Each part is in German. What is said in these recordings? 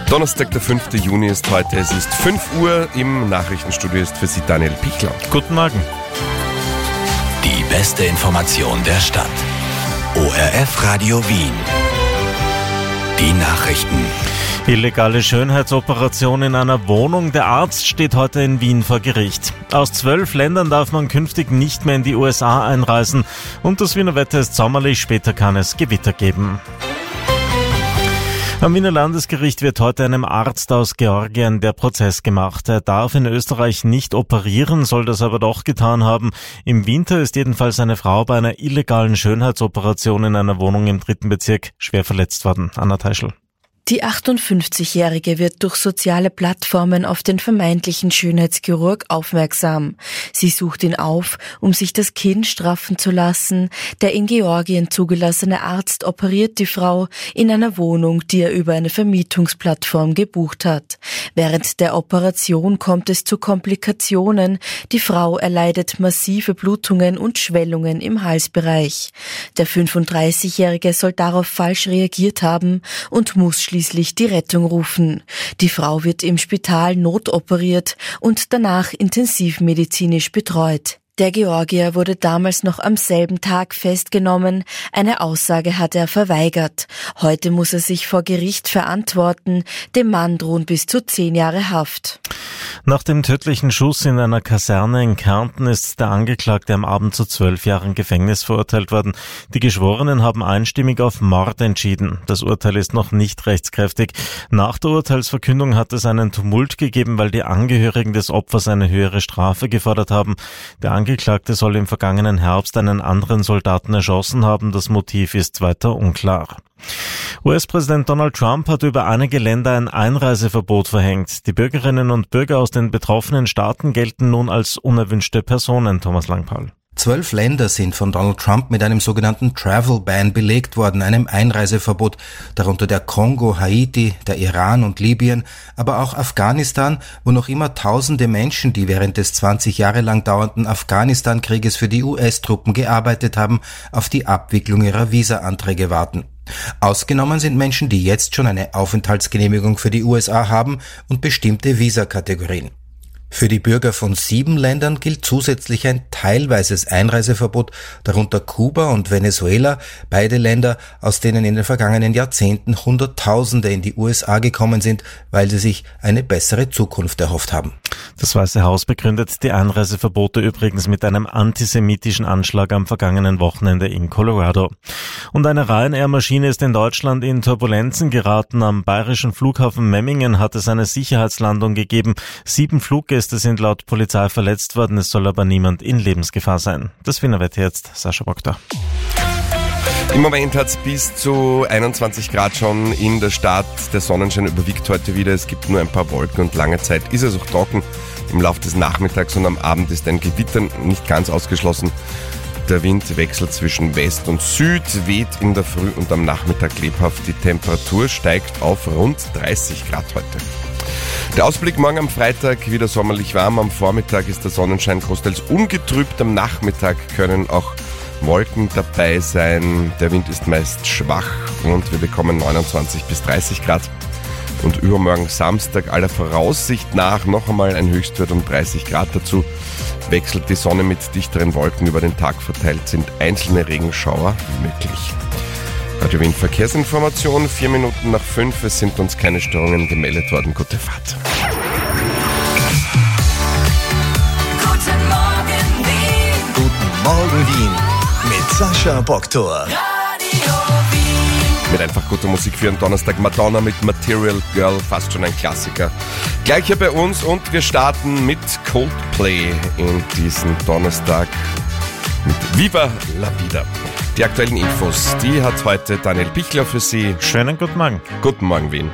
Donnerstag, der 5. Juni ist heute. Es ist 5 Uhr. Im Nachrichtenstudio ist für Sie Daniel Pichler. Guten Morgen. Die beste Information der Stadt. ORF Radio Wien. Die Nachrichten. Illegale Schönheitsoperation in einer Wohnung. Der Arzt steht heute in Wien vor Gericht. Aus 12 Ländern darf man künftig nicht mehr in die USA einreisen. Und das Wiener Wetter ist sommerlich, später kann es Gewitter geben. Am Wiener Landesgericht wird heute einem Arzt aus Georgien der Prozess gemacht. Er darf in Österreich nicht operieren, soll das aber doch getan haben. Im Winter ist jedenfalls eine Frau bei einer illegalen Schönheitsoperation in einer Wohnung im 3. Bezirk schwer verletzt worden. Anna Teischl. Die 58-Jährige wird durch soziale Plattformen auf den vermeintlichen Schönheitschirurg aufmerksam. Sie sucht ihn auf, um sich das Kinn straffen zu lassen. Der in Georgien zugelassene Arzt operiert die Frau in einer Wohnung, die er über eine Vermietungsplattform gebucht hat. Während der Operation kommt es zu Komplikationen. Die Frau erleidet massive Blutungen und Schwellungen im Halsbereich. Der 35-Jährige soll darauf falsch reagiert haben und muss schließlich die Rettung rufen. Die Frau wird im Spital notoperiert und danach intensivmedizinisch betreut. Der Georgier wurde damals noch am selben Tag festgenommen. Eine Aussage hat er verweigert. Heute muss er sich vor Gericht verantworten. Dem Mann drohen bis zu 10 Jahre Haft. Nach dem tödlichen Schuss in einer Kaserne in Kärnten ist der Angeklagte am Abend zu 12 Jahren Gefängnis verurteilt worden. Die Geschworenen haben einstimmig auf Mord entschieden. Das Urteil ist noch nicht rechtskräftig. Nach der Urteilsverkündung hat es einen Tumult gegeben, weil die Angehörigen des Opfers eine höhere Strafe gefordert haben. Der Angeklagte soll im vergangenen Herbst einen anderen Soldaten erschossen haben. Das Motiv ist weiter unklar. US-Präsident Donald Trump hat über einige Länder ein Einreiseverbot verhängt. Die Bürgerinnen und Bürger aus den betroffenen Staaten gelten nun als unerwünschte Personen. Thomas Langpaul. 12 Länder sind von Donald Trump mit einem sogenannten Travel Ban belegt worden, einem Einreiseverbot, darunter der Kongo, Haiti, der Iran und Libyen, aber auch Afghanistan, wo noch immer tausende Menschen, die während des 20 Jahre lang dauernden Afghanistan-Krieges für die US-Truppen gearbeitet haben, auf die Abwicklung ihrer Visa-Anträge warten. Ausgenommen sind Menschen, die jetzt schon eine Aufenthaltsgenehmigung für die USA haben und bestimmte Visakategorien. Für die Bürger von 7 Ländern gilt zusätzlich ein teilweises Einreiseverbot, darunter Kuba und Venezuela, beide Länder, aus denen in den vergangenen Jahrzehnten Hunderttausende in die USA gekommen sind, weil sie sich eine bessere Zukunft erhofft haben. Das Weiße Haus begründet die Einreiseverbote übrigens mit einem antisemitischen Anschlag am vergangenen Wochenende in Colorado. Und eine Ryanair-Maschine ist in Deutschland in Turbulenzen geraten. Am bayerischen Flughafen Memmingen hat es eine Sicherheitslandung gegeben. 7 Fluggäste sind laut Polizei verletzt worden. Es soll aber niemand in Lebensgefahr sein. Das Wiener Wetter jetzt, Sascha Boktor. Im Moment hat es bis zu 21 Grad schon in der Stadt. Der Sonnenschein überwiegt heute wieder. Es gibt nur ein paar Wolken und lange Zeit ist es auch trocken. Im Laufe des Nachmittags und am Abend ist ein Gewitter nicht ganz ausgeschlossen. Der Wind wechselt zwischen West und Süd, weht in der Früh und am Nachmittag lebhaft. Die Temperatur steigt auf rund 30 Grad heute. Der Ausblick morgen am Freitag wieder sommerlich warm. Am Vormittag ist der Sonnenschein großteils ungetrübt. Am Nachmittag können auch Wolken dabei sein. Der Wind ist meist schwach und wir bekommen 29 bis 30 Grad. Und übermorgen Samstag aller Voraussicht nach noch einmal ein Höchstwert um 30 Grad dazu. Wechselt die Sonne mit dichteren Wolken über den Tag verteilt, sind einzelne Regenschauer möglich. Radio Wien Verkehrsinformation, 4 Minuten nach 5. Es sind uns keine Störungen gemeldet worden. Gute Fahrt. Guten Morgen Wien. Guten Morgen Wien. Mit Sascha Boktor. Mit einfach guter Musik für einen Donnerstag. Madonna mit Material Girl, fast schon ein Klassiker. Gleich hier bei uns und wir starten mit Coldplay in diesen Donnerstag mit Viva la Vida. Die aktuellen Infos, die hat heute Daniel Pichler für Sie. Schönen guten Morgen. Guten Morgen, Wien.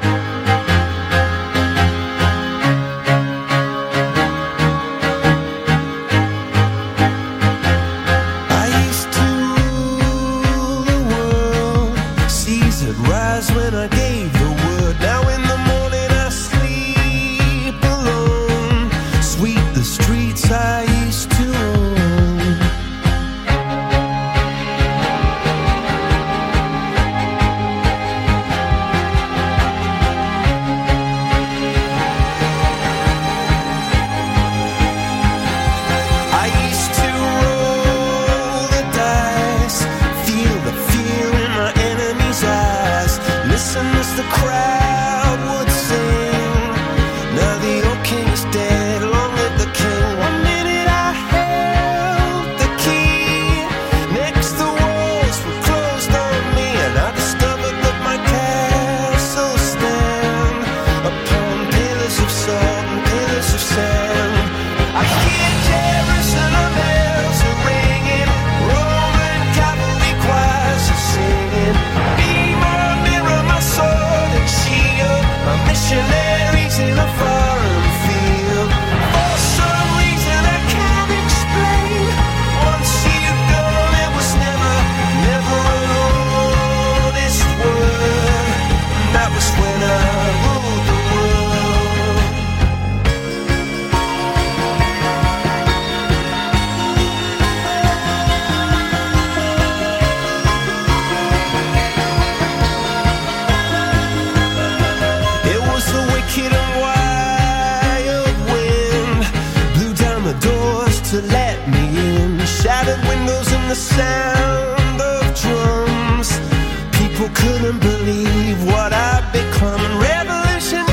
doors to let me in, shattered windows and the sound of drums. People couldn't believe what I'd become. Revolutionaries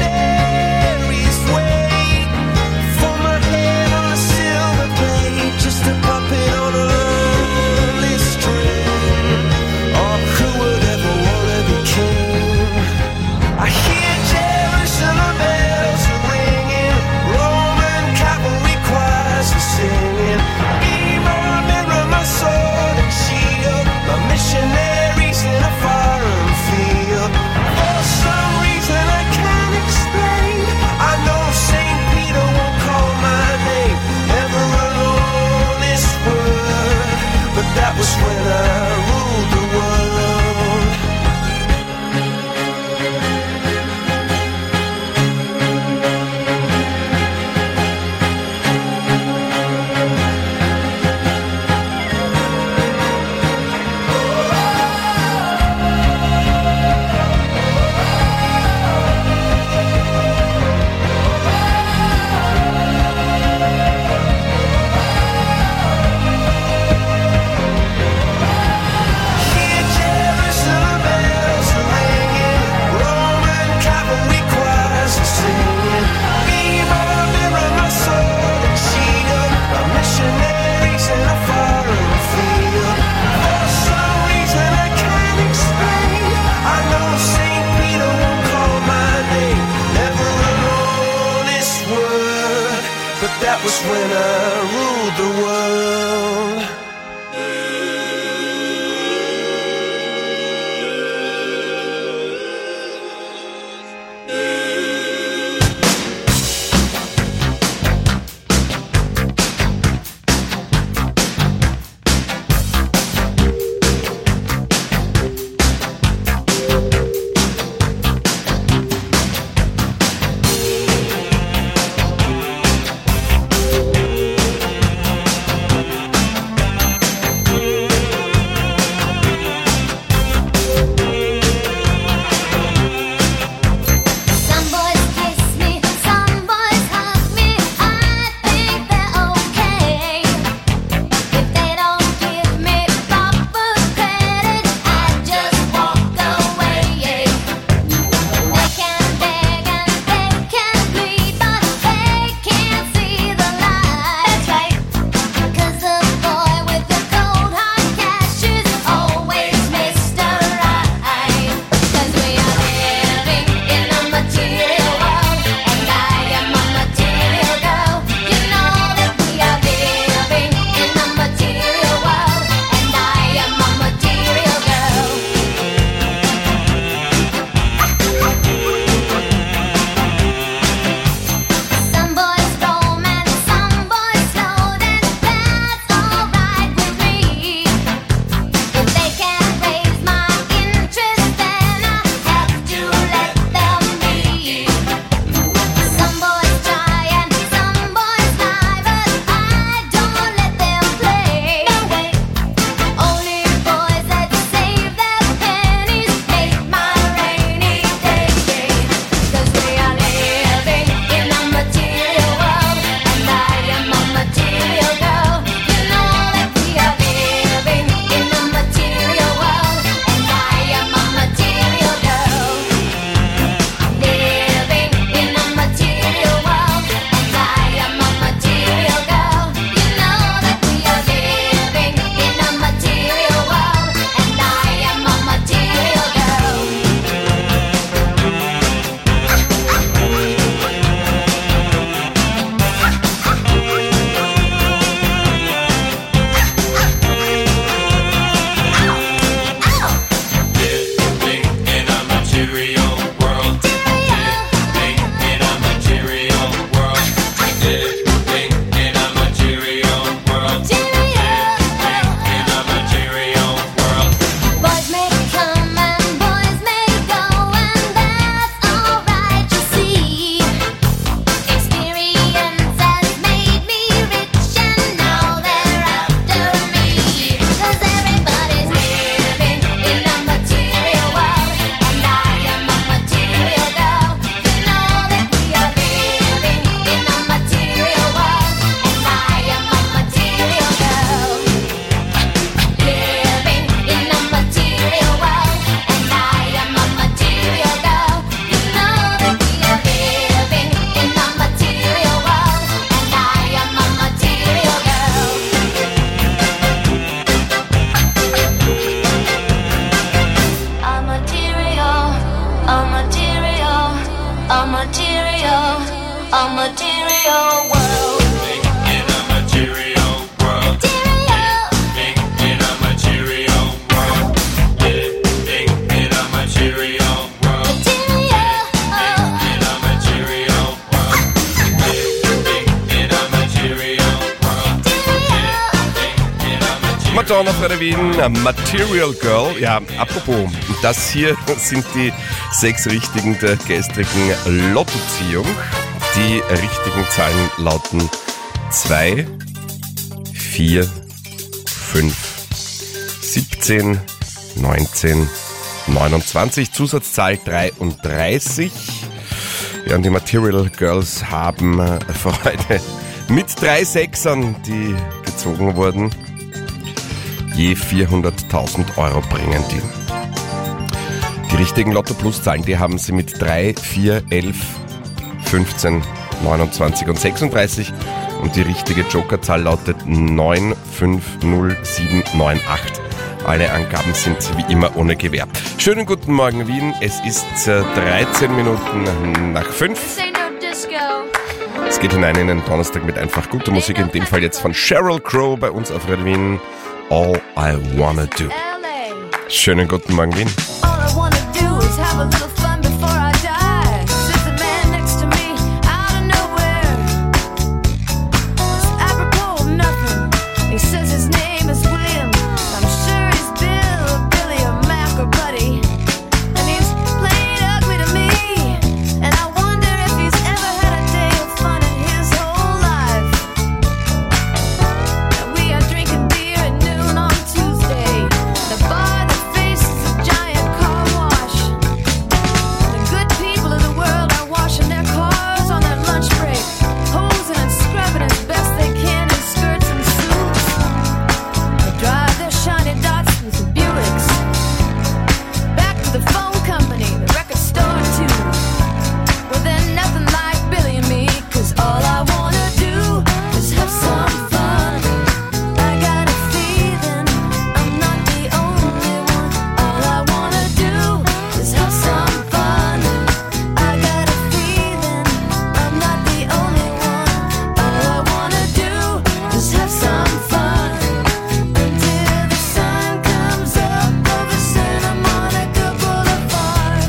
wait for my head on a silver plate, just a puppet on a lonely string. Oh, who would ever want to be king? I hear Jerusalem bells are ringing, Roman cavalry choirs are singing. Be my mirror, my sword and shield, my missionaries in a foreign field. For some reason I can't explain, I know St. Peter won't call my name ever alone this world, but that was when I ruled the world. That was when I ruled the world. Madonna für der Wien, Material Girl. Ja, apropos, das hier sind die 6 Richtigen der gestrigen Lottoziehung. Die richtigen Zahlen lauten 2, 4, 5, 17, 19, 29, Zusatzzahl 33. Ja, und die Material Girls haben Freude mit 3 Sechsern, die gezogen wurden. Je 400.000 Euro bringen die. Die richtigen Lotto-Plus-Zahlen, die haben sie mit 3, 4, 11, 15, 29 und 36. Und die richtige Jokerzahl lautet 950798. Alle Angaben sind wie immer ohne Gewähr. Schönen guten Morgen Wien, es ist 13 Minuten nach 5. Es geht hinein in den Donnerstag mit einfach guter Musik, in dem Fall jetzt von Sheryl Crow bei uns auf Radio Wien. All I Wanna Do. Schönen guten Morgen Wien. All I wanna do is have a little fun before I die. Sits a man next to me out of nowhere. It's apropos of nothing. He says his name is William. I'm sure he's Bill or Billy or Mac or Buddy. And he's playing ugly to me. And I wonder if he's ever had a day of fun in his whole life. And we are drinking beer at noon on Tuesday. The bar that faces a giant car wash. The good people of the world are washing their cars on their lunch break, hosing and scrubbing as best they can in skirts and suits. They drive their shiny Datsuns and Buicks back to the phone company, the record store too. Well, they're nothing like Billy and me, 'cause all I wanna do is have some fun. I got a feeling I'm not the only one. All I wanna do is have some fun. I got a feeling I'm not the only one. All I wanna do is have some fun until the sun comes up over Santa Monica Boulevard.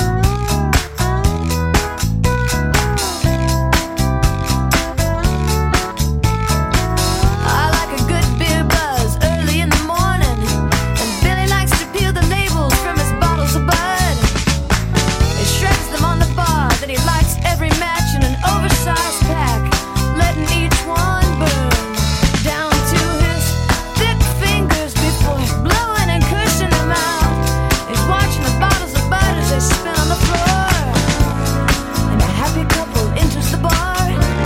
I like a good beer buzz early in the morning, and Billy likes to peel the labels from his bottles of Bud. He shreds them on the bar, then he lights every match in an oversized pack, letting each one burn down to his thick fingers before blowing and cursing them out. He's watching the bottles of Bud as they spin on the floor, and a happy couple enters the bar,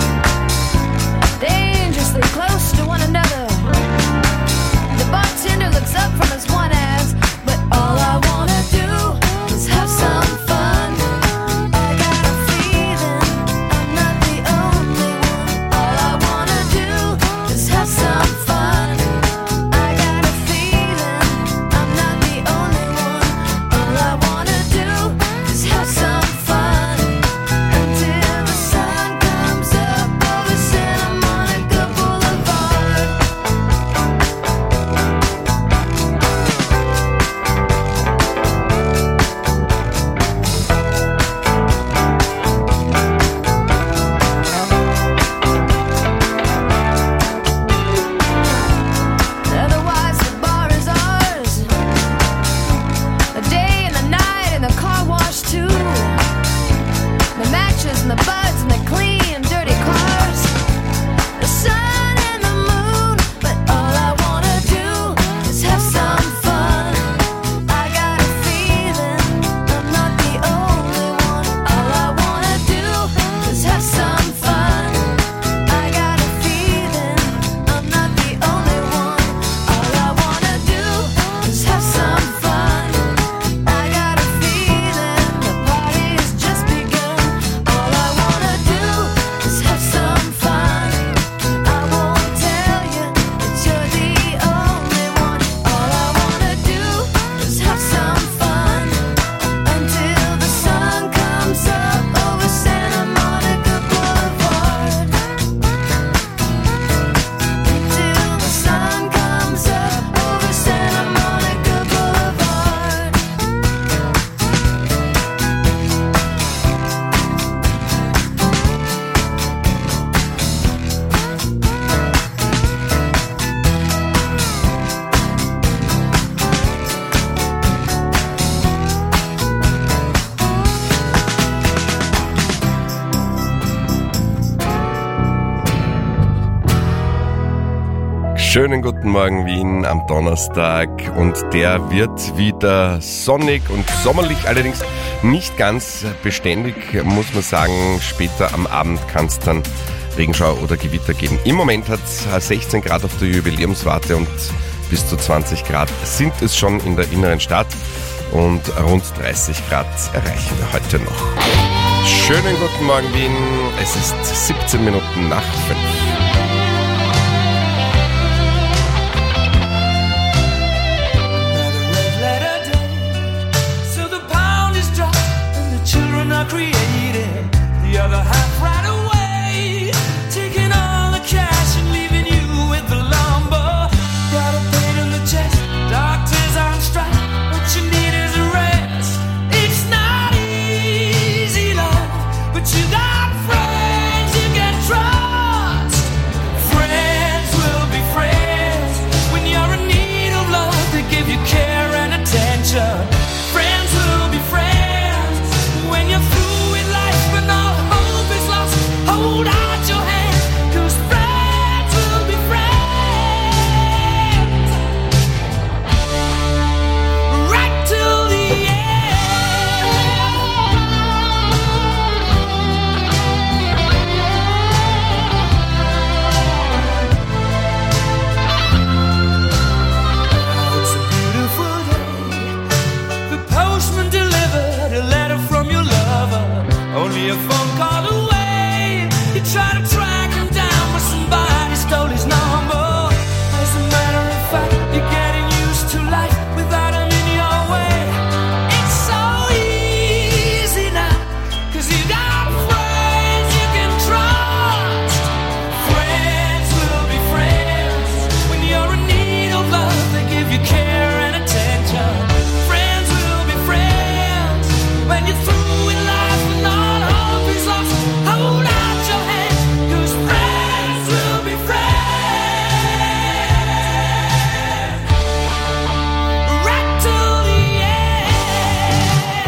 dangerously close to one another. The bartender looks up from his one ass, but all I wanna do is have some fun. I got a feeling I'm not the only one. All I wanna do is have some fun. I got a feeling I'm not the only one. All I wanna do is have some fun until the sun comes up over Santa Monica Boulevard. Otherwise the bar is ours. The day and the night and the car wash too. The matches and the buds and the clean dirty cars. The sun and the moon, but all I wanna do is have some fun. I got a feeling I'm not the only one. All I wanna do is have some fun. I got a feeling I'm not the only one. All I wanna do is have some fun. I got a feeling the party has just begun. All I wanna do is have some fun. I Schönen guten Morgen Wien am Donnerstag und der wird wieder sonnig und sommerlich, allerdings nicht ganz beständig, muss man sagen. Später am Abend kann es dann Regenschauer oder Gewitter geben. Im Moment hat es 16 Grad auf der Jubiläumswarte und bis zu 20 Grad sind es schon in der inneren Stadt und rund 30 Grad erreichen wir heute noch. Schönen guten Morgen Wien, es ist 17 Minuten nach 5. Created the other half right away, taking all the cash and leaving you with the lumber. Got a pain in the chest, doctors on strike. What you need is a rest. It's not easy, love, but you got friends you can trust. Friends will be friends when you're in need of love. They give you care and attention. Friends will be friends when you're through with life and all hope is lost. Hold out your hand, 'cause friends will be friends right till the end. It's a beautiful day. The postman delivered a letter from your lover, only a phone call away. You try to track him down, but somebody stole his number. As a matter of fact, you're getting used to life without him in your way. It's so easy now, 'cause you got friends you can trust. Friends will be friends when you're in need of love. They give you care and attention. Friends will be friends when you're through with life and all hope is lost. Hold out your hand, 'cause friends will be friends right till the end.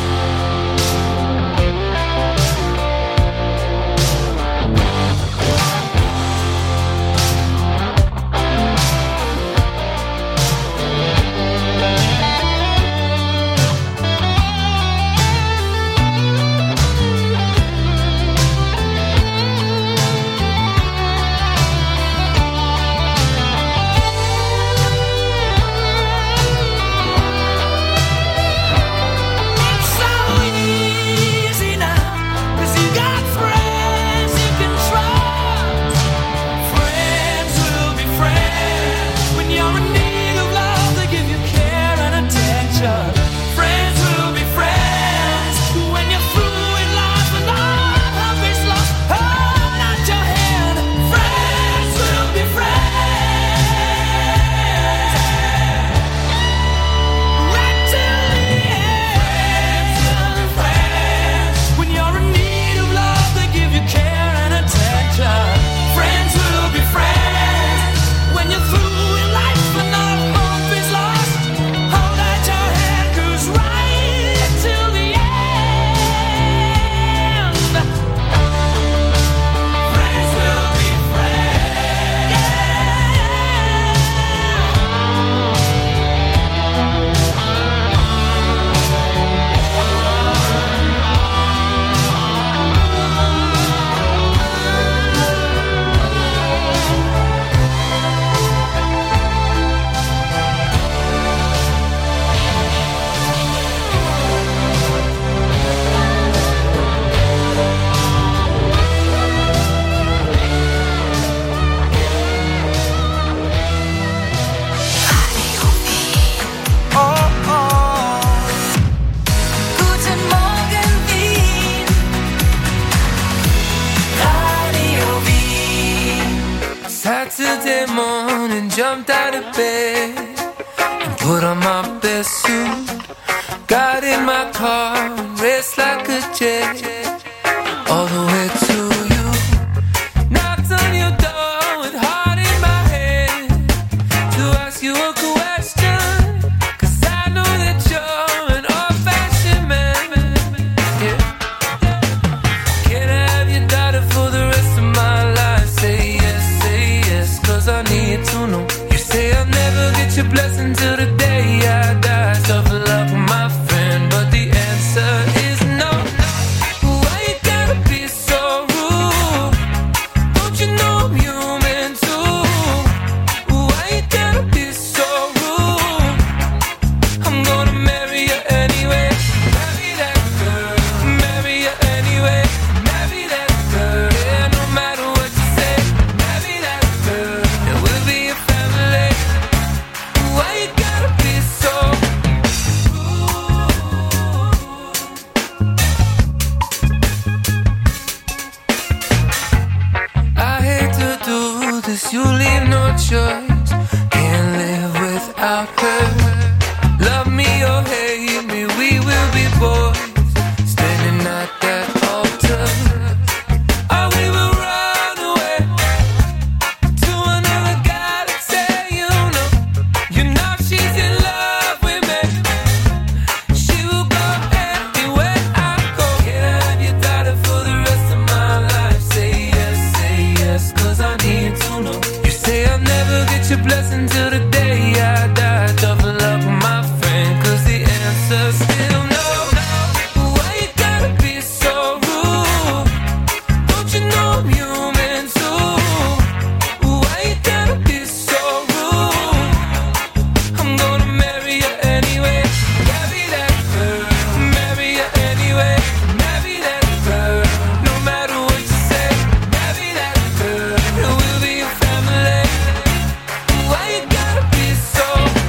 It's so easy now, 'cause you got friends you can trust. Friends will be friends when you're in need of love. They give you care and attention. Friends will be friends when you're through with life and all hope is lost. Hold out your hand. Friends will be friends right till the end. Friends when you're in need of love, they give you care and attention. Friends will be friends when you're through with life and all hope is lost. Hold out your hand, 'cause right till the end, friends will be friends. Guten Morgen Wien, Radio Wien. Saturday morning, jumped out of bed and put on my best suit. Got in my car and raced like a jet all the way to you. Knocked on your door with heart in my head to ask you a question, 'cause I know that you're an old-fashioned man. Yeah. Can I have your daughter for the rest of my life? Say yes, 'cause I I need to know. You say I'll never get your blessing till the day I die. Tough luck, my friend, but the answer is no. Why you gotta be so rude? Don't you know I'm human too? Why you gotta be so rude? I'm gonna marry you anyway. Marry that girl. Marry you anyway. Marry that girl. Yeah, no matter what you say. Marry that girl. And we'll be a family. Why you gotta be so rude? I hate to do this. You leave no choice. Can't live without her. Love me or hate me, we will be boys. Standing at that altar. Or we will run away to another galaxy, you know. You know she's in love with me. She will go anywhere I go. Can I have your daughter for the rest of my life? Say yes, cause I need to know. You say I'll never get your blessing till the day I die. Tough luck, my friend, cause the answer's still no. Why you gotta be so rude? Don't you know I'm human too? Why you gotta be so rude? I'm gonna marry you anyway. Marry that girl. Marry you anyway. Marry that girl. No matter what you say. Marry that girl. And we'll be a family. Why you gotta be so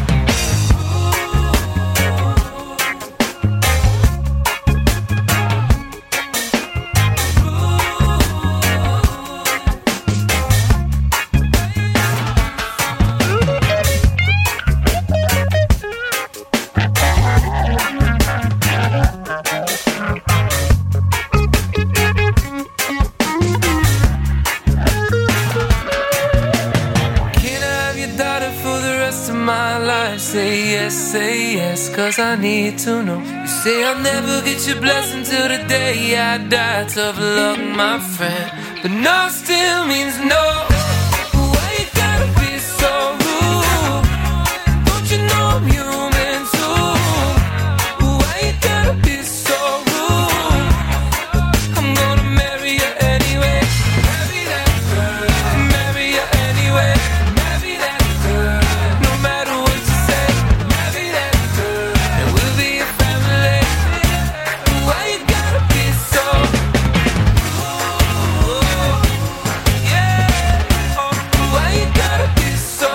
Can I have your daughter for the rest of my life? Say yes, cause I need to know. You say I'll never get your blessing till the day I die. Tough luck, my friend, but no still means no. Why you gotta be so rude? Don't you know I'm human too? Why you gotta be so rude? I'm gonna marry you anyway. Marry that girl. Marry you anyway. Marry that girl. No matter what you say. Marry that girl. And we'll be a family. Why you gotta be so rude? Yeah. Oh, why you gotta be so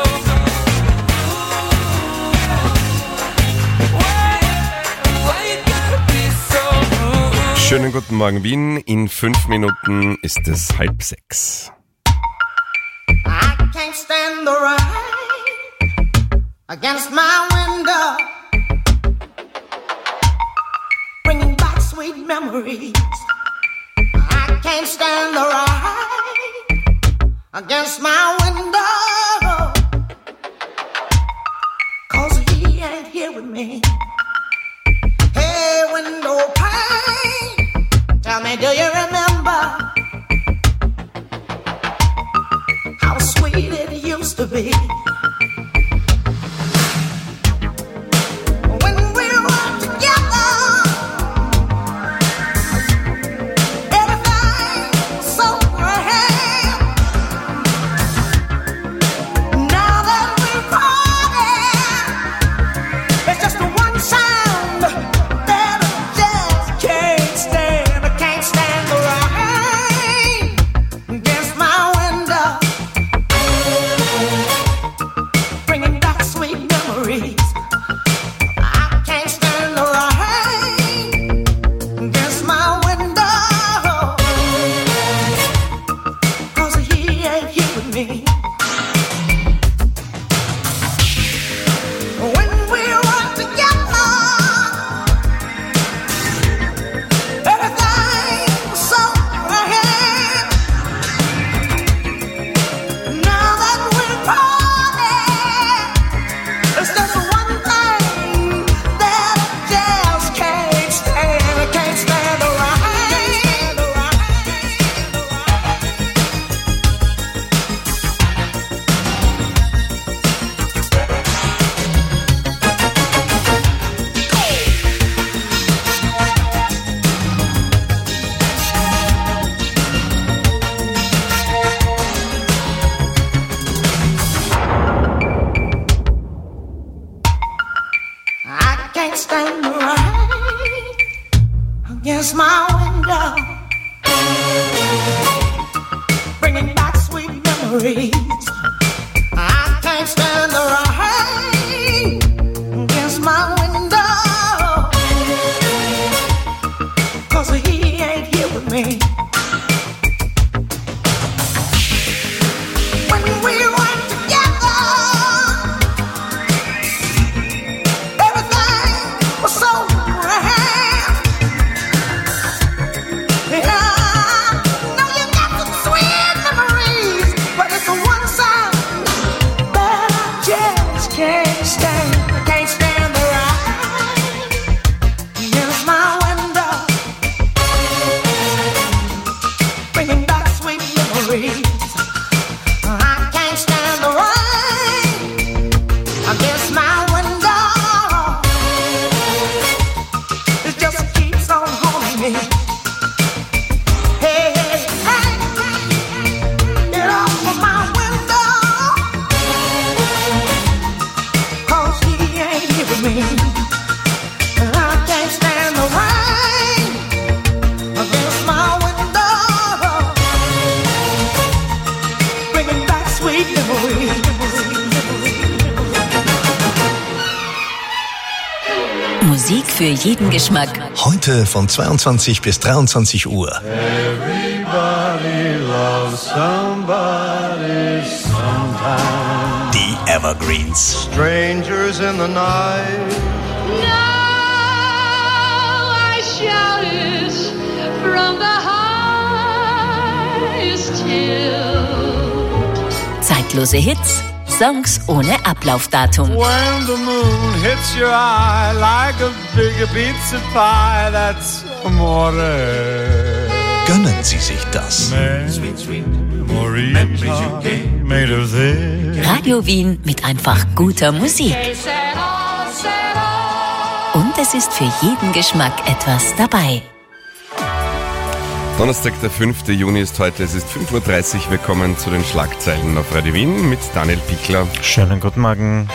rude? Why you gotta be so rude? Schönen guten Morgen Wien. In 5 Minuten ist es 5:30. I can't stand the rain against my window, bringing back sweet memories. I can't stand the rain against my window, cause he ain't here with me. Hey, window pane, tell me, do you remember how sweet it used to be? When we were together, everything was so grand. Now that we're parted, there's just one sound that I just can't stand. I can't stand the rain against my window. stand the rain against my window, bringing back sweet memories. I can't stand the rain against my window, 'cause he ain't here with me. When we were together, everything was so grand. Yeah, now you got some sweet memories, but it's the one side that I just can't stand. I can't stand the rain against my window, bringing back sweet memories. I can't stand the rain against my window. It just keeps on haunting me. Hey, hey, hey, get off of my window, 'cause he ain't here with me. And I can't stand the rain against my window, bringing back sweet memories. Musik für jeden Geschmack. Heute von 22 bis 23 Uhr. Die Evergreens. Strangers in the night. Now I shout it from the highest hill. Zeitlose Hits, Songs ohne Ablaufdatum. When the moon hits your eye like a big pizza pie, that's amore. Gönnen Sie sich das. Made of this. Radio Wien mit einfach guter Musik. Und es ist für jeden Geschmack etwas dabei. Donnerstag, der 5. Juni ist heute, es ist 5.30 Uhr. Willkommen zu den Schlagzeilen auf Radio Wien mit Daniel Pickler. Schönen guten Morgen.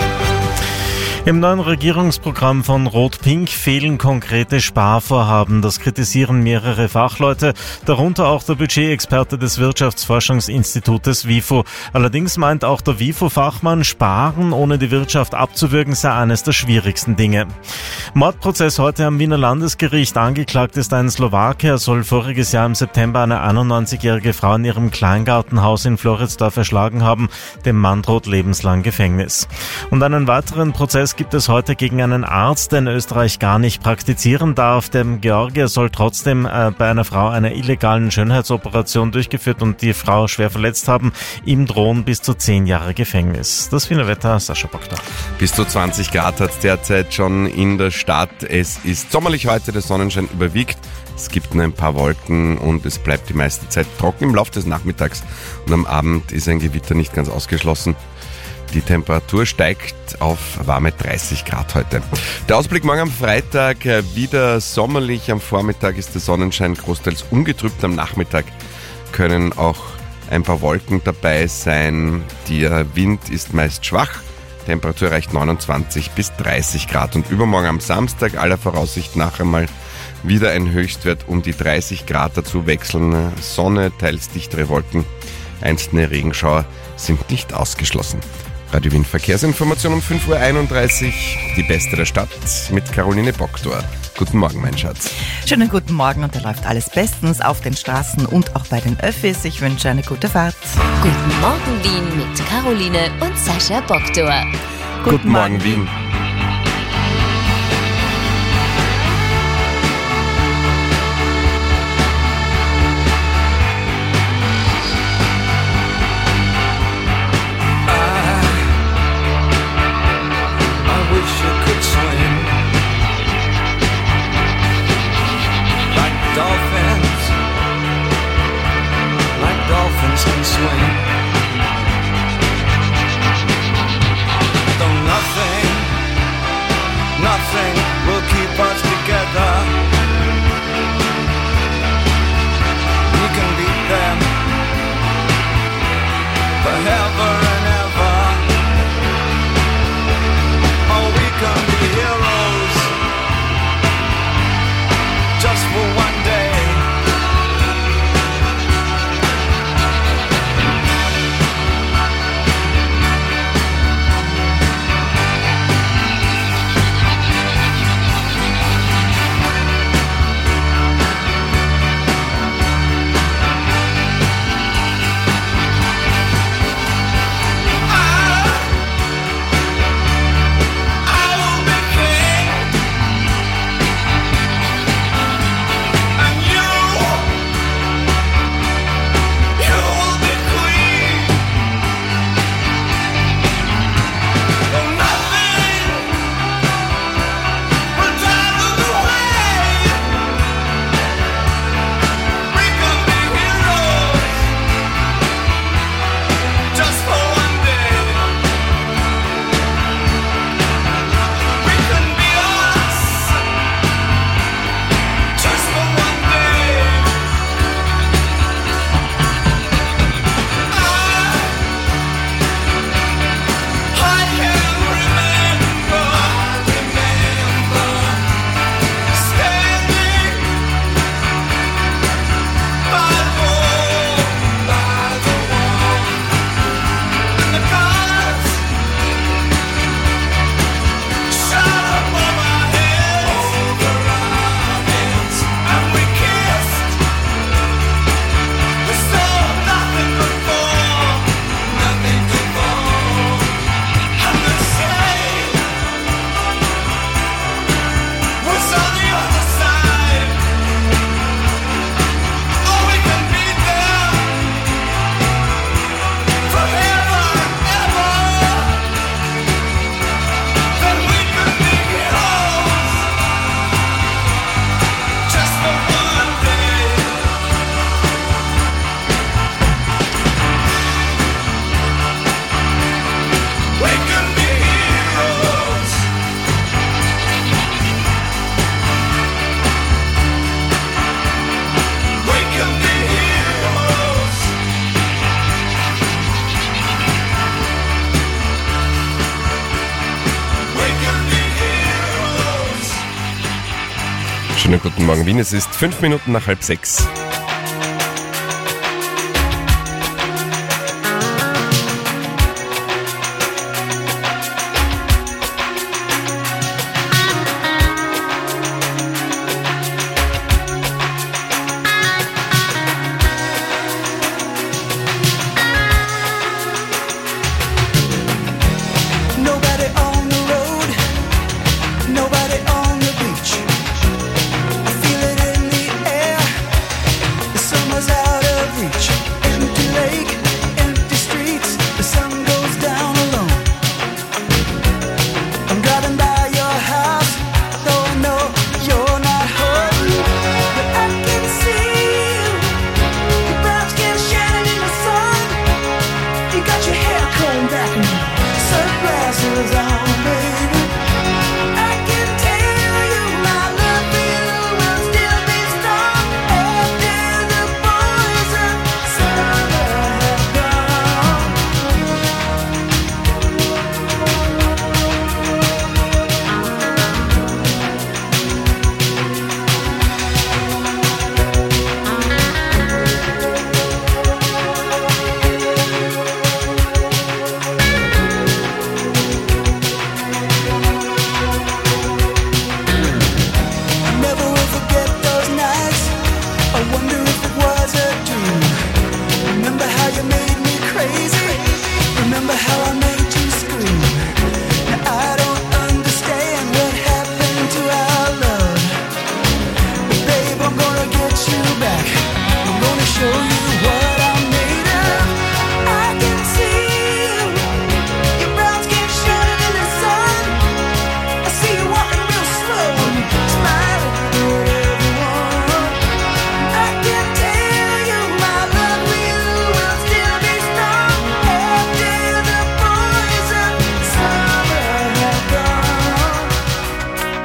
Im neuen Regierungsprogramm von Rot-Pink fehlen konkrete Sparvorhaben. Das kritisieren mehrere Fachleute, darunter auch der Budgetexperte des Wirtschaftsforschungsinstitutes WIFO. Allerdings meint auch der WIFO-Fachmann, Sparen ohne die Wirtschaft abzuwürgen sei eines der schwierigsten Dinge. Mordprozess heute am Wiener Landesgericht. Angeklagt ist ein Slowake. Er soll voriges Jahr im September eine 91-jährige Frau in ihrem Kleingartenhaus in Floridsdorf erschlagen haben. Dem Mann droht lebenslang Gefängnis. Und einen weiteren Prozess gibt es heute gegen einen Arzt, der in Österreich gar nicht praktizieren darf. Der Georgier soll trotzdem bei einer Frau einer illegalen Schönheitsoperation durchgeführt und die Frau schwer verletzt haben. Ihm drohen bis zu 10 Jahre Gefängnis. Das Wiener Wetter, Sascha Bockter. Bis zu 20 Grad hat es derzeit schon in der Stadt. Es ist sommerlich heute, der Sonnenschein überwiegt. Es gibt nur ein paar Wolken und es bleibt die meiste Zeit trocken im Laufe des Nachmittags. Und am Abend ist ein Gewitter nicht ganz ausgeschlossen. Die Temperatur steigt auf warme 30 Grad heute. Der Ausblick morgen am Freitag wieder sommerlich. Am Vormittag ist der Sonnenschein großteils ungetrübt. Am Nachmittag können auch ein paar Wolken dabei sein. Der Wind ist meist schwach. Temperatur erreicht 29 bis 30 Grad. Und übermorgen am Samstag aller Voraussicht nach einmal wieder ein Höchstwert um die 30 Grad. Dazu wechseln Sonne, teils dichtere Wolken. Einzelne Regenschauer sind nicht ausgeschlossen. Radio Wien Verkehrsinformation um 5.31 Uhr. Die beste der Stadt mit Caroline Bocktor. Guten Morgen, mein Schatz. Schönen guten Morgen und da läuft alles bestens auf den Straßen und auch bei den Öffis. Ich wünsche eine gute Fahrt. Guten Morgen Wien mit Caroline und Sascha Bocktor. Guten Morgen, Wien. Can swing. Though nothing will keep us together. We can beat them forever and ever. Oh, we can be heroes Schönen guten Morgen Wien, es ist 5 Minuten nach 5:30. Nobody on the road, nobody on the beach. I feel it in the air, the summer's out of reach. Empty lake, empty streets, the sun goes down alone. I'm driving by your house, though I know you're not home. But I can see you, your brown skin shining in the sun. You got your hair combed back and sunglasses on, baby. I can tell you my love for you will still be strong after the boys of summer have gone. Never will forget those nights. I wonder if it was a dream. Remember how you made me crazy? Remember how I made you scream? Now I don't understand what happened to our love. But babe, I'm gonna get you back. I'm gonna show you what I'm made of. I can see you, your brown skin shining in the sun. I see you walking real slow and smiling at everyone. I can tell you my love for you will still be strong after the boys of summer have gone.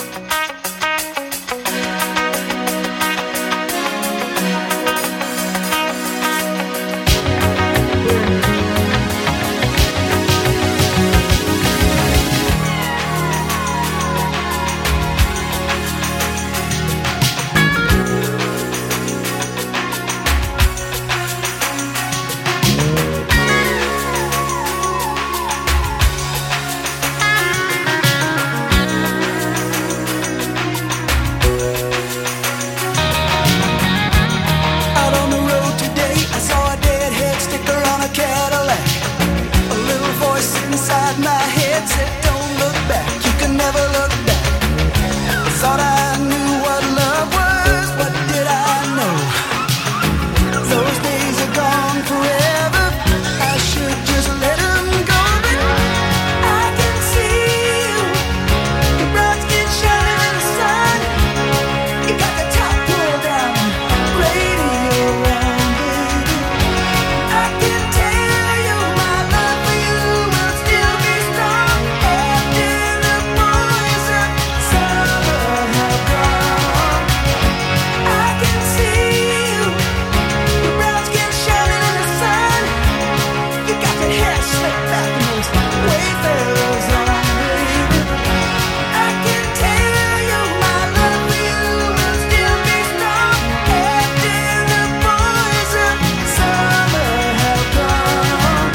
Out on the road today, I saw a deadhead sticker on a Cadillac. A little voice inside my head said, "Don't look back, you can never look back." I thought I knew what love was, what did I know? Those days are gone forever, I should just let them go. But I can see you, your brown skin shining in the sun. You got the top pulled down, radio on, baby. I can tell you my love for you will still be strong after the boys of summer have gone. I can see you, your brown skin shining in the sun. You got your hair slicked back and those wayfarers on, baby. I can tell you my love for you will still be strong after the boys of summer have gone.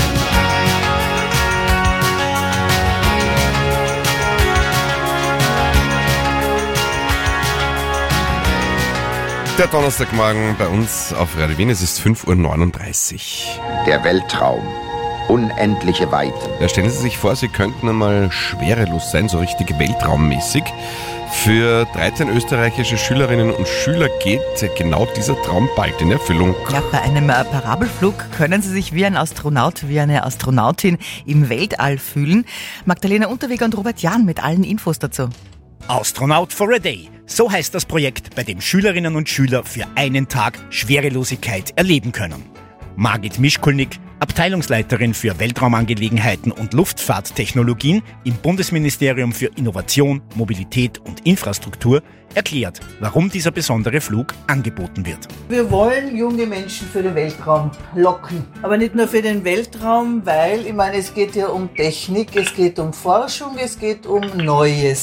Der Donnerstagmorgen bei uns auf Radio Wien, es ist 5:39 Uhr. Der Weltraum. Unendliche Weiten. Ja, stellen Sie sich vor, Sie könnten einmal schwerelos sein, so richtig weltraummäßig. Für 13 österreichische Schülerinnen und Schüler geht genau dieser Traum bald in Erfüllung. Ja, bei einem Parabelflug können Sie sich wie ein Astronaut, wie eine Astronautin im Weltall fühlen. Magdalena Unterweger und Robert Jahn mit allen Infos dazu. Astronaut for a Day. So heißt das Projekt, bei dem Schülerinnen und Schüler für einen Tag Schwerelosigkeit erleben können. Margit Mischkulnik, Abteilungsleiterin für Weltraumangelegenheiten und Luftfahrttechnologien im Bundesministerium für Innovation, Mobilität und Infrastruktur, erklärt, warum dieser besondere Flug angeboten wird. Wir wollen junge Menschen für den Weltraum locken. Aber nicht nur für den Weltraum, weil, ich meine, es geht ja um Technik, es geht um Forschung, es geht um Neues.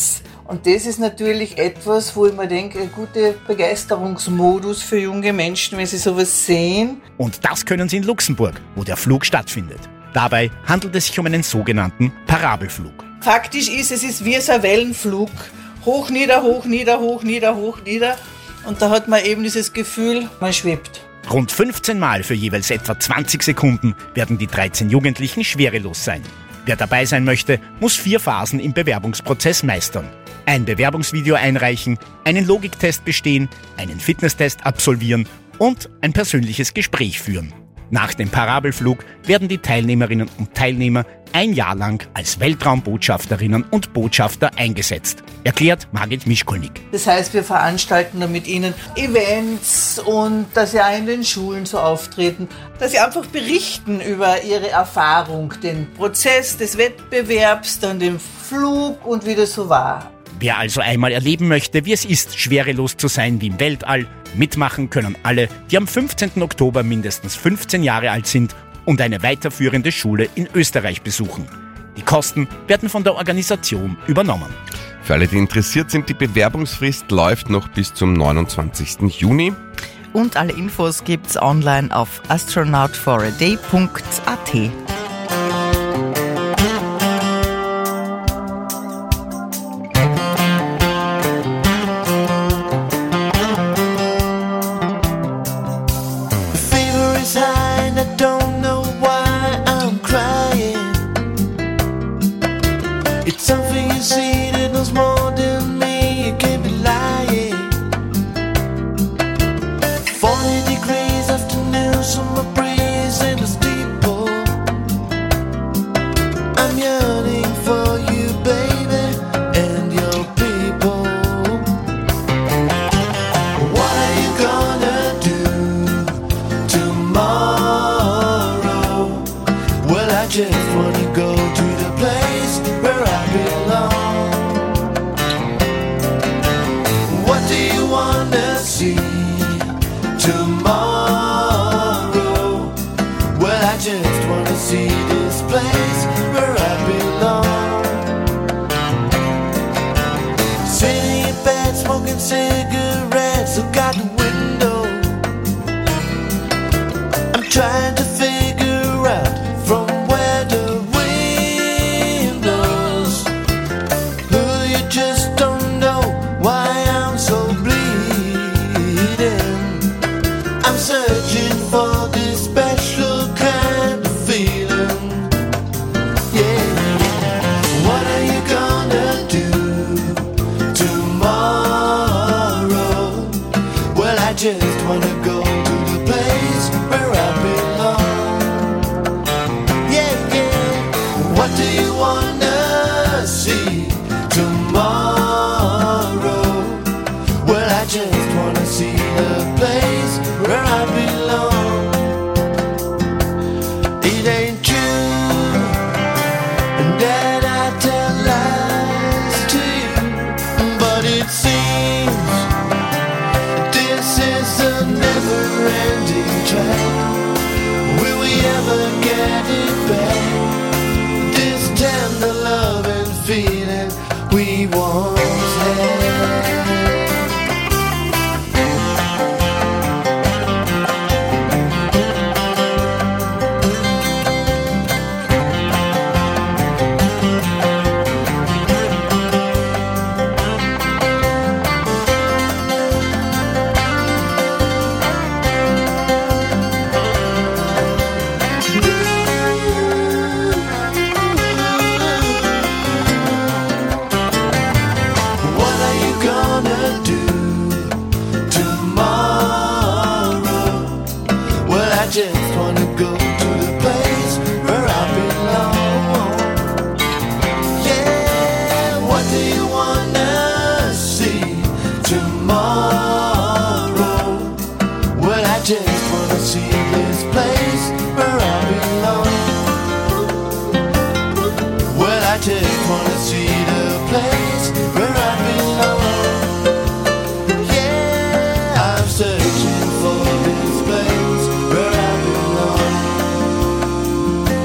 Und das ist natürlich etwas, wo ich mir denke, ein guter Begeisterungsmodus für junge Menschen, wenn sie sowas sehen. Und das können Sie in Luxemburg, wo der Flug stattfindet. Dabei handelt es sich um einen sogenannten Parabelflug. Faktisch ist, es ist wie so ein Wellenflug. Hoch, nieder, hoch, nieder, hoch, nieder, hoch, nieder. Und da hat man eben dieses Gefühl, man schwebt. Rund 15 Mal für jeweils etwa 20 Sekunden werden die 13 Jugendlichen schwerelos sein. Wer dabei sein möchte, muss 4 Phasen im Bewerbungsprozess meistern. Ein Bewerbungsvideo einreichen, einen Logiktest bestehen, einen Fitnesstest absolvieren und ein persönliches Gespräch führen. Nach dem Parabelflug werden die Teilnehmerinnen und Teilnehmer ein Jahr lang als Weltraumbotschafterinnen und Botschafter eingesetzt, erklärt Margit Mischkolnik. Das heißt, wir veranstalten da mit ihnen Events und dass sie auch in den Schulen so auftreten, dass sie einfach berichten über ihre Erfahrung, den Prozess des Wettbewerbs, dann den Flug und wie das so war. Wer also einmal erleben möchte, wie es ist, schwerelos zu sein wie im Weltall, mitmachen können alle, die am 15. Oktober mindestens 15 Jahre alt sind und eine weiterführende Schule in Österreich besuchen. Die Kosten werden von der Organisation übernommen. Für alle, die interessiert sind, die Bewerbungsfrist läuft noch bis zum 29. Juni. Und alle Infos gibt's online auf astronautforaday.at. Fever is high and I don't know why I'm crying. It's something you see that knows more than me. You can't be lying. 40 degrees afternoon, summer breeze in the steeple. I'm yearning for you, baby, and your people. What are you gonna do tomorrow? Well, I just wanna go to the place where I belong. What do you wanna see tomorrow? Well, I just wanna see this place where I belong. Sitting in bed, smoking cigarettes, look out the window. I'm trying to figure out from where the wind blows. Oh, you just don't know why I'm so bleeding. I'm searching for this special kind of feeling. Yeah. What are you gonna do tomorrow? Well, I just wanna go to the place where I belong. Yeah, yeah. What do you wanna see tomorrow? Well, I just wanna see the place where I belong. It ain't true that I tell lies to you, but it seems this is a never-ending track. Will we ever get it back? This tender love and feeling we once had. What are you gonna do tomorrow? Well, I just wanna go to the place where I belong. Yeah, what do you wanna see tomorrow? Well, I just wanna see this place where I belong. Well, I just wanna see the place where I belong. Yeah, I'm searching for this place where I belong.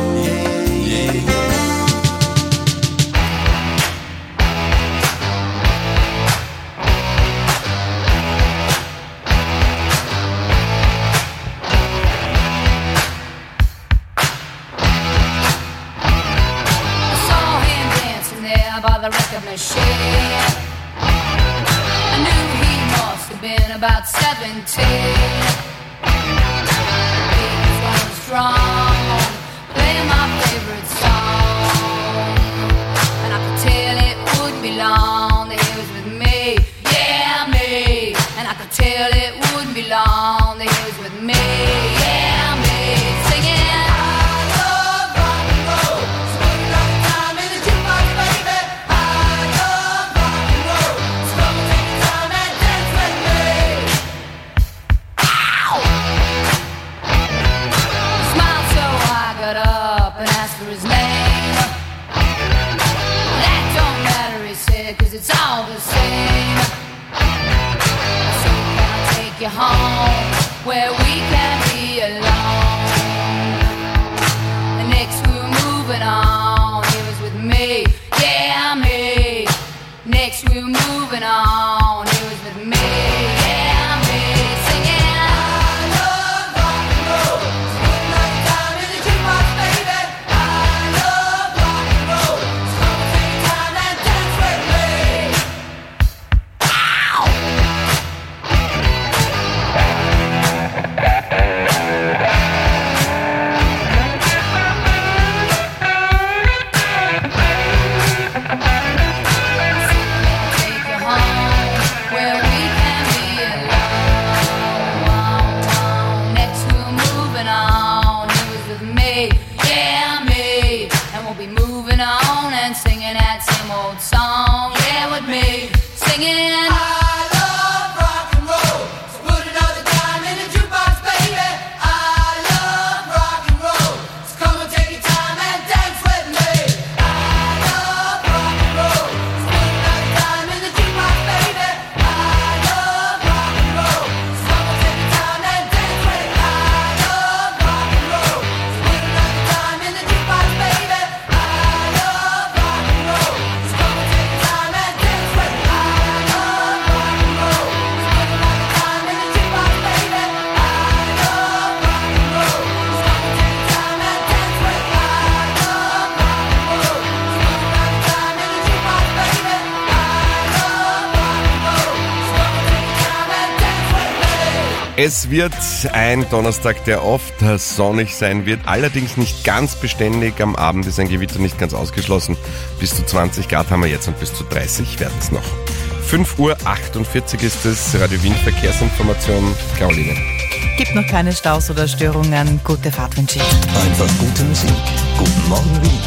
Yeah, yeah, yeah. there by the record machine. I knew he must have been about 17. He was going strong, playing my favorite song, and I could tell it wouldn't be long that he was with me, yeah me. And I could tell it wouldn't be long that he was with me, yeah me, singing. It's all the same. So can I take you home where we can be alone? And next we were moving on. He was with me, yeah me. Next we were moving on. He was with me, yeah me. Singing. I love rock and roll. Spend my time in the jukebox, baby. I love rock and roll. So take time and dance with me. Song, yeah, with me, singing. I love rock and roll, so put another dime in the jukebox, baby. I love rock and roll, so come and take your time and dance with me. I love rock and roll, so put another dime in the jukebox, baby. I love rock and roll, so come and take your time and dance with me. I love rock and roll, so put another dime in the jukebox, baby. I love rock and roll. Es wird ein Donnerstag, der oft sonnig sein wird, allerdings nicht ganz beständig. Am Abend ist ein Gewitter nicht ganz ausgeschlossen. Bis zu 20 Grad haben wir jetzt und bis zu 30 werden es noch. 5:48 Uhr ist es, Radio Wien Verkehrsinformation, Caroline. Gibt noch keine Staus oder Störungen. Gute Fahrt wünsche ich. Einfach gute Musik. Guten Morgen Wien.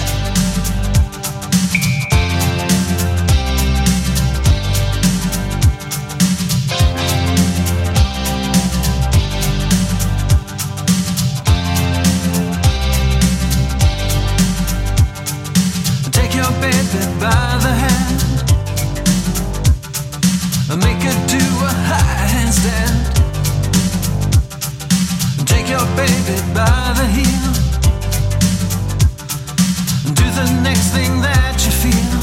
By the hand, make her do a handstand. Take your baby by the heel, do the next thing that you feel.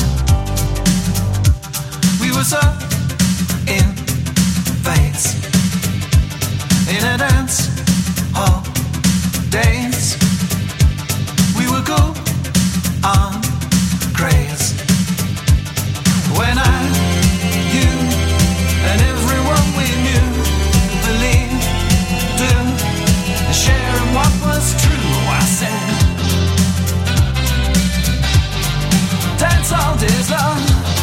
We were so in phase, in a dance hall days. We would go on craze. When I, you, and everyone we knew believed, sharing what was true, I said, dance all days long.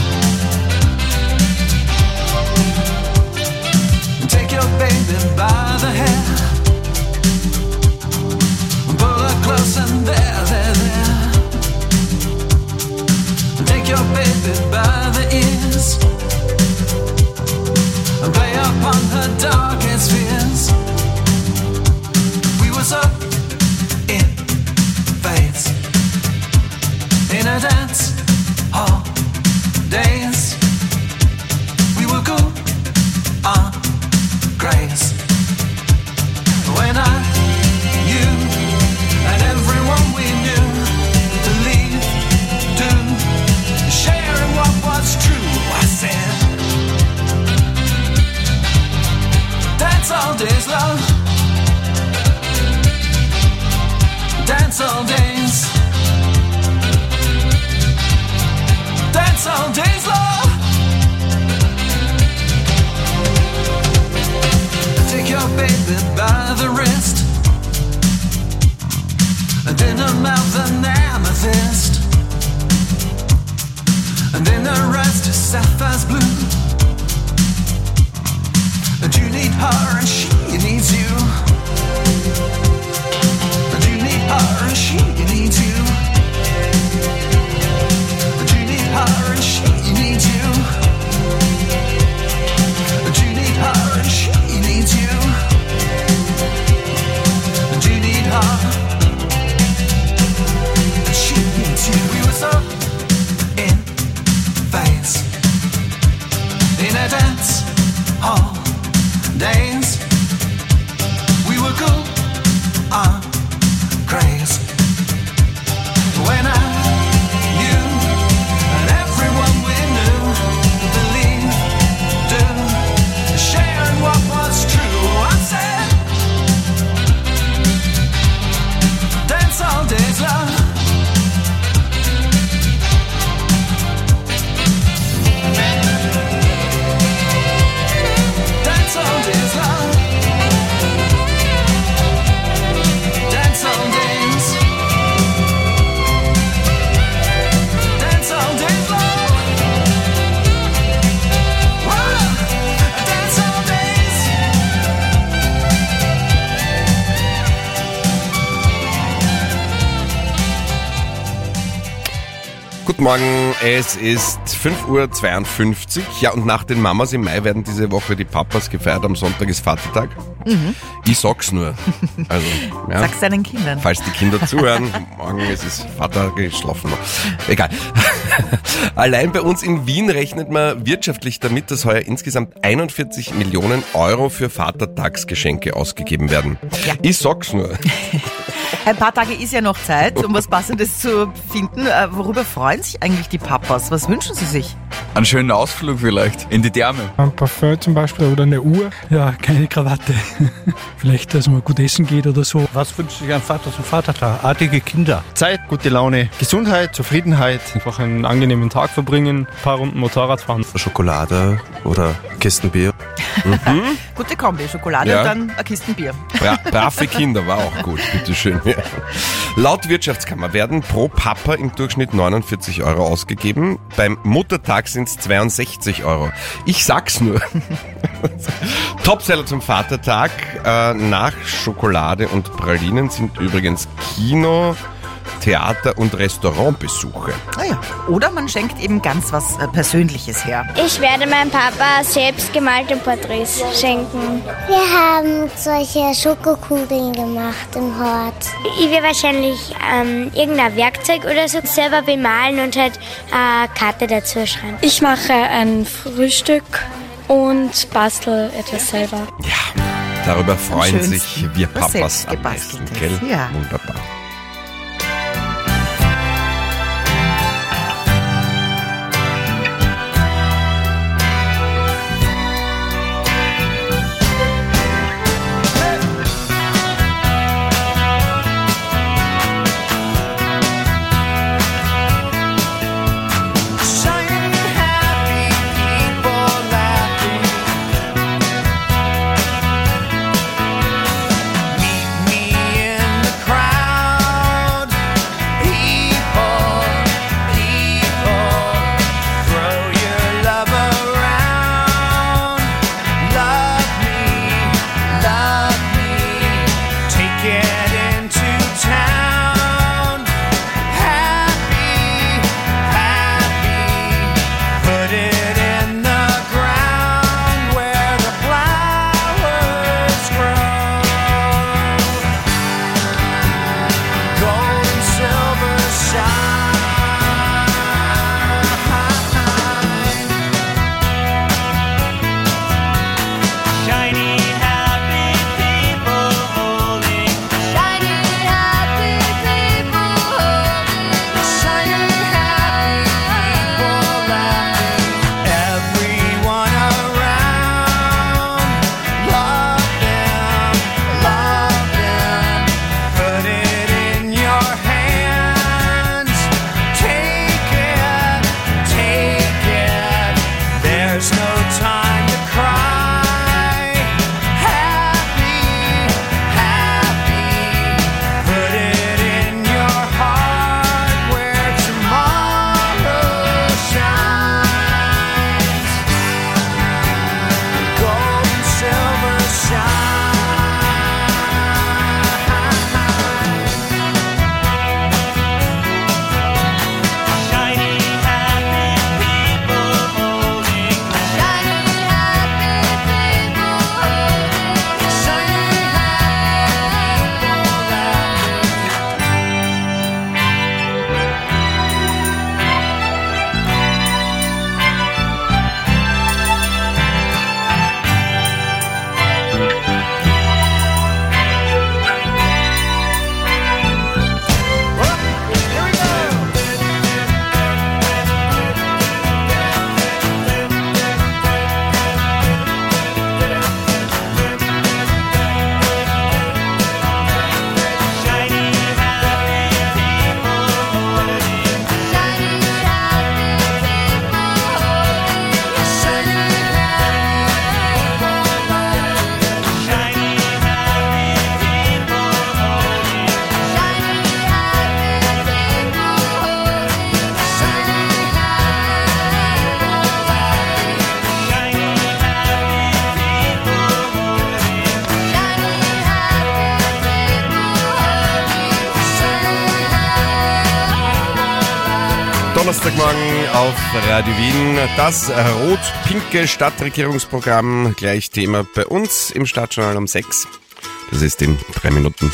Take your baby by the hair, pull her close and there. Take your baby by the ears and play upon her darkest fears. We were so in phase, in a dance hall days. We were cool on grace. When I, you, and everyone we knew believed, sharing what was true, I said, dance all days long, dance all days. sapphire's blue. And you need her and she needs you. And you need her and she needs you. And you need her and she needs you. And you need her and she needs you. And you need her and she needs you. We were so in phase in a dance hall days. We were cool on craze. When I, you, and everyone we knew believed, do, sharing what was true. I said, dance all days, love. Dance all days, love. Dance all days. Dance all days, love. Whoa. Dance all days. Guten Morgen, es ist 5:52 Uhr. Ja, und nach den Mamas im Mai werden diese Woche die Papas gefeiert. Am Sonntag ist Vatertag. Ich sag's nur. Also, ja, Sag's deinen Kindern. falls die Kinder zuhören, morgen ist es Vater geschlafen. Egal. Allein bei uns in Wien rechnet man wirtschaftlich damit, dass heuer insgesamt 41 Millionen Euro für Vatertagsgeschenke ausgegeben werden. Ja. Ich sag's nur. Ein paar Tage ist ja noch Zeit, um was Passendes zu finden. Worüber freuen sich eigentlich die Papas? Was wünschen sie sich? Einen schönen Ausflug vielleicht in die Therme. Ein Parfum zum Beispiel oder eine Uhr. Ja, keine Krawatte. Vielleicht, dass man gut essen geht oder so. Was wünscht sich ein Vater zum Vatertag? Artige Kinder. Zeit, gute Laune, Gesundheit, Zufriedenheit. Einfach einen angenehmen Tag verbringen, ein paar Runden Motorrad fahren. Schokolade oder Kistenbier. Gute Kombi, Schokolade Ja. und dann ein Kistenbier. Brave Kinder war auch gut, bitteschön. Ja. Laut Wirtschaftskammer werden pro Papa im Durchschnitt 49 Euro ausgegeben. Beim Muttertag sind es 62 Euro. Ich sag's nur. Topseller zum Vatertag nach Schokolade und Pralinen sind übrigens Kino, Theater- und Restaurantbesuche. Ah ja. Oder man schenkt eben ganz was Persönliches her. Ich werde meinem Papa selbstgemalte Porträts schenken. Wir haben solche Schokokugeln gemacht im Hort. Ich werde wahrscheinlich irgendein Werkzeug oder so selber bemalen und halt eine Karte dazu schreiben. Ich mache ein Frühstück und bastel etwas selber. Darüber freuen Am sich schönsten. wir Was Papas am meisten, Selbstgebasteltes, gell? ja. Wunderbar. Shining happy people laughing. Meet me in the crowd. Donnerstagmorgen auf Radio Wien. Das rot-pinke Stadtregierungsprogramm, gleich Thema bei uns im Stadtjournal um 6. Das ist in 3 Minuten.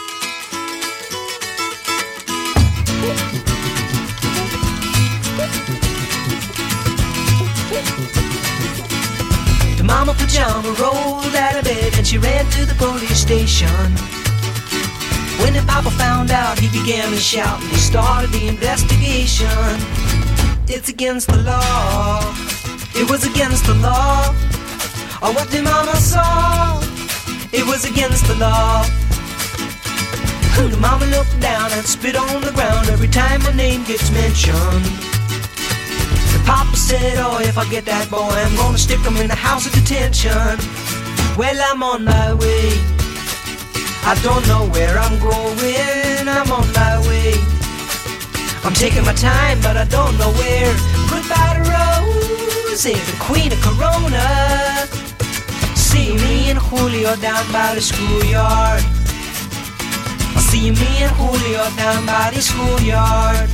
The mama pajama rolled out of bed and she ran to the police station. When the papa found out, he began to shout and he started the investigation. It's against the law. It was against the law. Or what the mama saw. It was against the law. The mama looked down and spit on the ground every time my name gets mentioned. The papa said, oh, if I get that boy, I'm gonna stick him in the house of detention. Well, I'm on my way. I don't know where I'm going, I'm on my way. I'm taking my time, but I don't know where. Goodbye to Rosie, the queen of Corona. See me and Julio down by the schoolyard. I'll see me and Julio down by the schoolyard.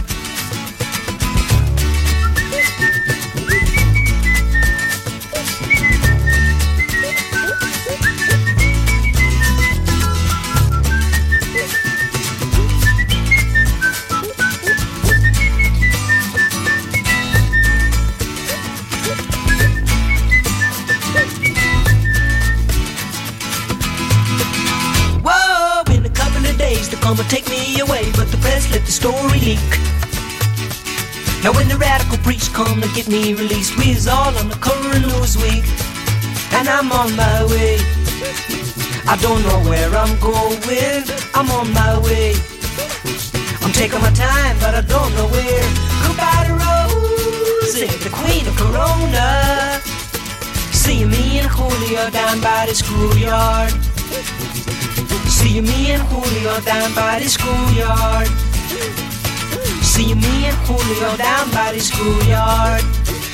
Come and take me away, but the press let the story leak. Now when the radical preach come to get me released, we's all on the cover of Newsweek, and I'm on my way. I don't know where I'm going, I'm on my way. I'm taking my time, but I don't know where. Goodbye to Rosie, the queen of Corona. See me and Julio down by the schoolyard. See me and Julio down by the schoolyard. See me and Julio down by the schoolyard.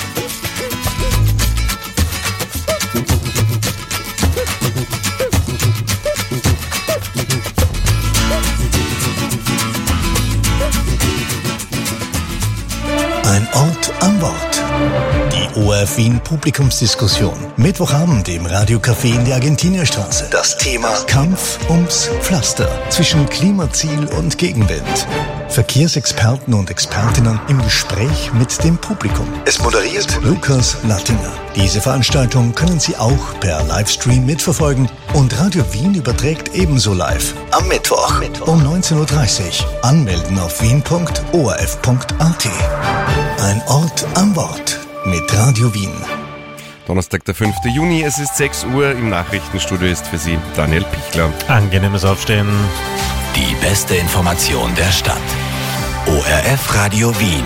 Ein Ort am Wort. Die ORF Wien Publikumsdiskussion. Mittwochabend im Radiocafé in der Argentinierstraße. Das Thema Kampf ums Pflaster zwischen Klimaziel und Gegenwind. Verkehrsexperten und Expertinnen im Gespräch mit dem Publikum. Es moderiert Lukas Lattinger. Diese Veranstaltung können Sie auch per Livestream mitverfolgen und Radio Wien überträgt ebenso live am Mittwoch um 19.30 Uhr. Anmelden auf wien.orf.at. Ein Ort am Wort mit Radio Wien. Donnerstag, der 5. Juni, es ist 6 Uhr. Im Nachrichtenstudio ist für Sie Daniel Pichler. Angenehmes Aufstehen. Die beste Information der Stadt. ORF Radio Wien.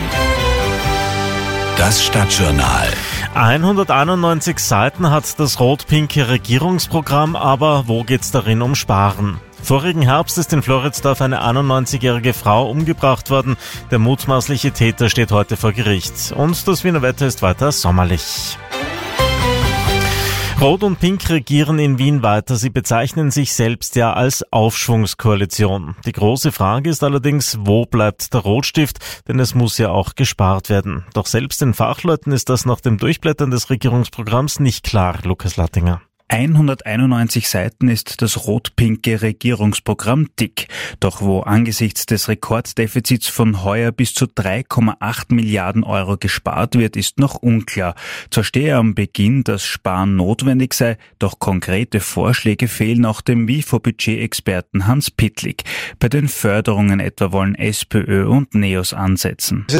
Das Stadtjournal. 191 Seiten hat das rot-pinke Regierungsprogramm, aber wo geht's darin um Sparen? Vorigen Herbst ist in Floridsdorf eine 91-jährige Frau umgebracht worden. Der mutmaßliche Täter steht heute vor Gericht. Und das Wiener Wetter ist weiter sommerlich. Rot und Pink regieren in Wien weiter. Sie bezeichnen sich selbst ja als Aufschwungskoalition. Die große Frage ist allerdings, wo bleibt der Rotstift? Denn es muss ja auch gespart werden. Doch selbst den Fachleuten ist das nach dem Durchblättern des Regierungsprogramms nicht klar, Lukas Lattinger. 191 Seiten ist das rot-pinke Regierungsprogramm dick. Doch wo angesichts des Rekorddefizits von heuer bis zu 3,8 Milliarden Euro gespart wird, ist noch unklar. Zwar stehe am Beginn, dass Sparen notwendig sei, doch konkrete Vorschläge fehlen auch dem WIFO-Budget-Experten Hans Pittlik. Bei den Förderungen etwa wollen SPÖ und NEOS ansetzen.